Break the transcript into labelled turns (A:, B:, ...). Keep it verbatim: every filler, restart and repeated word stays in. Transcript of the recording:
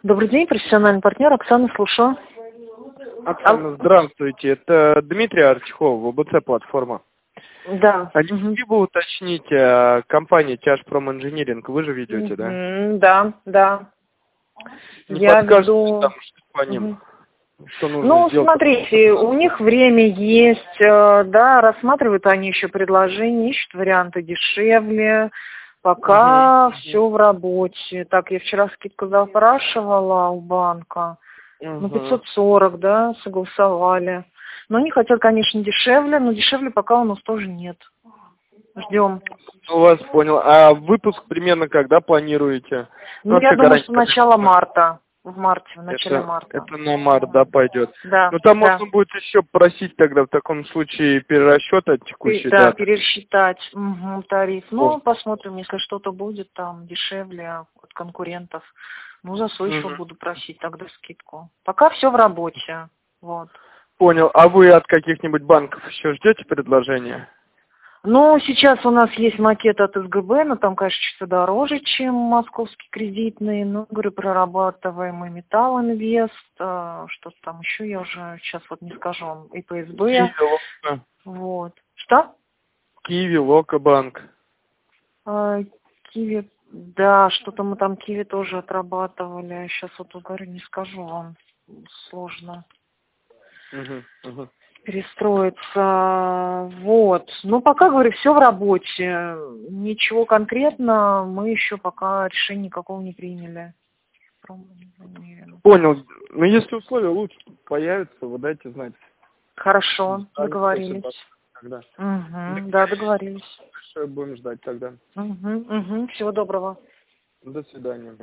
A: Добрый день, профессиональный партнер Оксана, слушаю.
B: Оксана, здравствуйте. Это Дмитрий Артюхов, ВБЦ платформа.
A: Да.
B: А не могли бы уточнить, э, компания Тяжпром Инжиниринг, вы же ведете, да?
A: Мгм, Да, да.
B: Не
A: Я
B: подскажете
A: веду...
B: там, что по ним?
A: Мгм.
B: Что нужно
A: Ну,
B: сделать?
A: смотрите, у них время есть, э, да, рассматривают они еще предложения, ищут варианты дешевле. Пока
B: Мгм.
A: все в работе. Так, я вчера скидку запрашивала у банка. Ну,
B: Мгм.
A: пятьсот сорок, да, согласовали. Но они хотят, конечно, дешевле, но дешевле пока у нас тоже нет. Ждем.
B: У вас понял. А выпуск примерно когда планируете?
A: Ну, я
B: вообще
A: думаю, что
B: гарантия
A: начало
B: какая?
A: марта. В марте, в начале
B: Это,
A: марта.
B: это на март, да, пойдет.
A: Да,
B: Ну, там
A: да.
B: можно будет еще просить тогда в таком случае перерасчет от
A: Пе-
B: текущей
A: Да,
B: даты.
A: пересчитать мгм, тариф.
B: О.
A: Ну, посмотрим, если что-то будет там дешевле от конкурентов. Ну, за свой счет
B: Мгм.
A: буду просить тогда скидку. Пока все в работе. Вот.
B: Понял. А вы от каких-нибудь банков еще ждете предложения?
A: Ну, сейчас у нас есть макет от СГБ, но там, конечно, чуть дороже, чем московский кредитный. Ну, говорю, прорабатываемый металл инвест, э, что-то там еще, я уже сейчас вот не скажу вам, и ПСБ.
B: Киви, Лока.
A: Вот. Что?
B: Киви, Лока банк.
A: А, Киви, да, что-то мы там Киви тоже отрабатывали. Сейчас вот, говорю, не скажу вам, сложно
B: Мгм, мгм.
A: перестроиться. Вот. Ну, пока, говорю, все в работе. Ничего конкретно мы еще пока решения никакого не приняли.
B: Понял. Ну, если условия лучше появятся, вы дайте знать.
A: Хорошо,
B: Да,
A: договорились.
B: Тогда.
A: Угу, да, договорились.
B: Большое будем ждать тогда.
A: Угу, угу. Всего доброго.
B: До свидания.